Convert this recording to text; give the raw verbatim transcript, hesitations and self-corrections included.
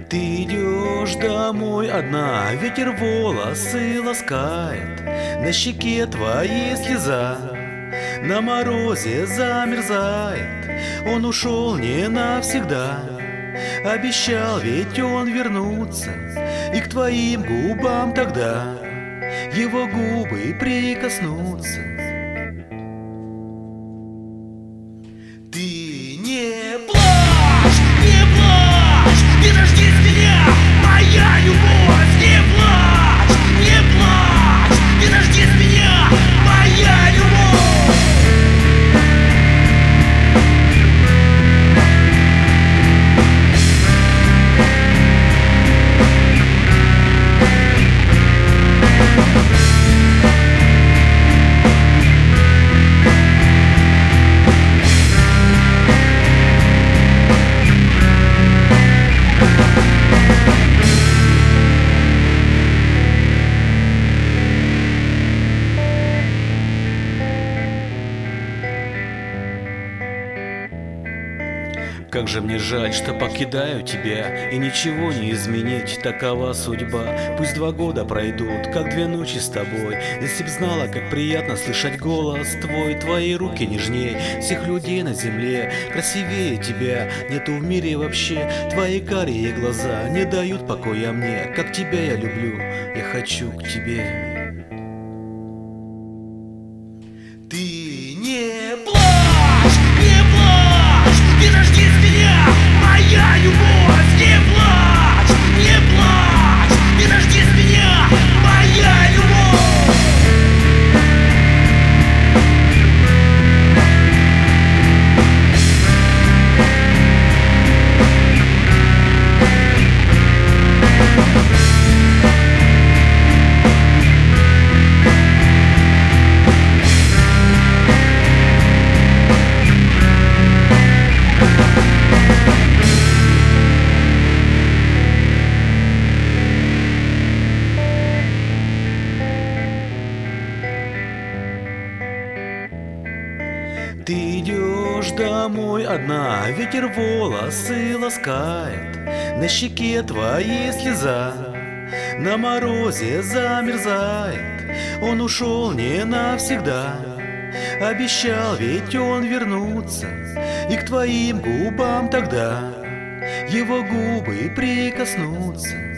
Ты идешь домой одна, ветер волосы ласкает, на щеке твоей слеза, на морозе замерзает. Он ушел не навсегда, обещал ведь он вернуться, и к твоим губам тогда его губы прикоснутся. Ты не плачь, не плачь, не дождись меня, моя любовь. Не плачь, не плачь, не дождись меня, моя любовь. Как же мне жаль, что покидаю тебя, и ничего не изменить, такова судьба. Пусть два года пройдут, как две ночи с тобой. Если б знала, как приятно слышать голос твой, твои руки нежней всех людей на земле. Красивее тебя нету в мире вообще, твои карие глаза не дают покоя мне. Как тебя я люблю, я хочу к тебе. Ты не плачь, не плачь, не дождись меня, моя любовь. Не плачь, не плачь, не дождись меня, моя любовь. Ты идешь домой одна, ветер волосы ласкает, на щеке твоей слеза, на морозе замерзает. Он ушел не навсегда, обещал ведь он вернуться, и к твоим губам тогда его губы прикоснутся.